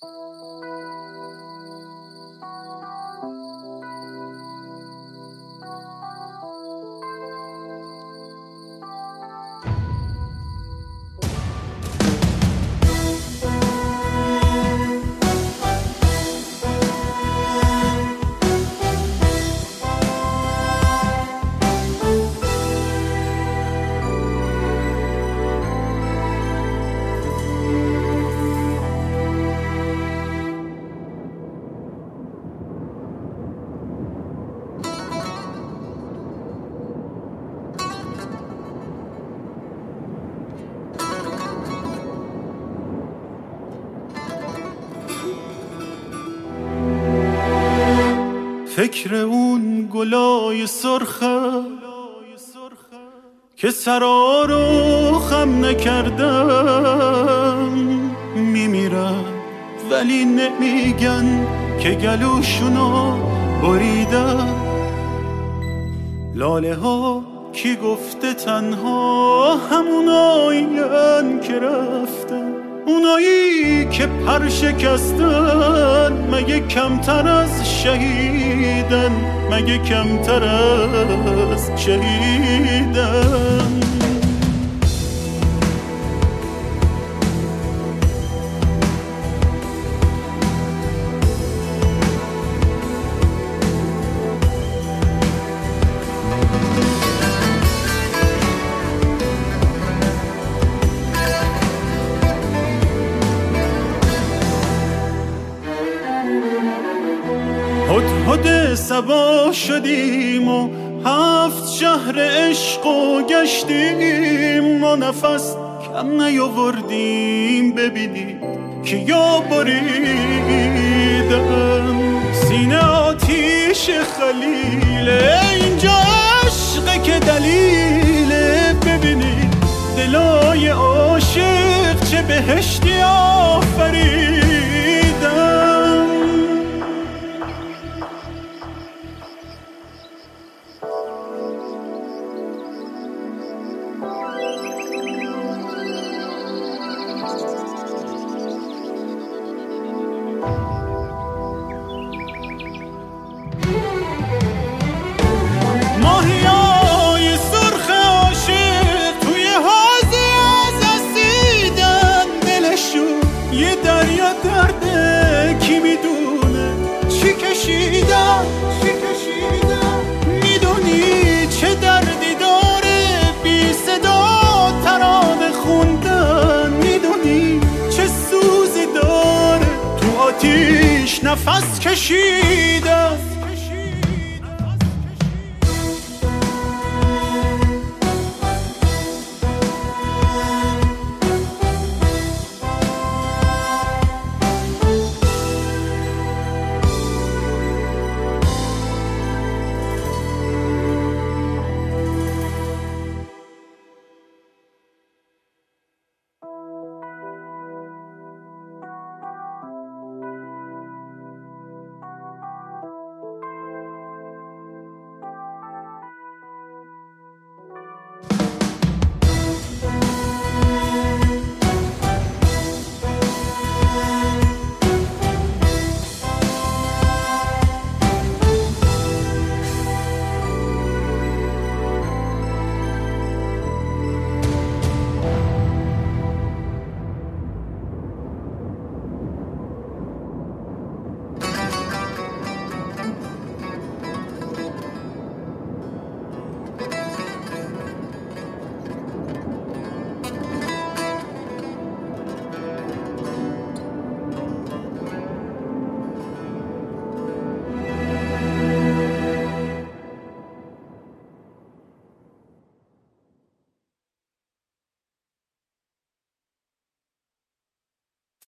فکر اون گلای سرخه که سرا رو خم نکردم میمیرم، ولی نمیگن که گلوشونو بریدم. لاله ها کی گفته تنها همونایین که رفتن، اونایی که پر شکستن مگه کمتر از شهیدن، مگه کمتر از شهیدن. هدهد صبا شدیم و 7 شهر عشق و گشتیم و نفس کم نیاوردیم ببینیم که یا بریدم. سینه آتیش خلیله، اینجا عشقه که دلیله. ببینید دلای عاشق چه بهشتی آفریدم. ماهیای سرخ عاشق توی حوضی از اسیدن، دلشون یه دریا درده، کی میدونه چی کشیدن. میدونی چه دردی داره بی صدا ترانه خوندن، میدونی چه سوزی داره تو آتیش نفس کشیدن.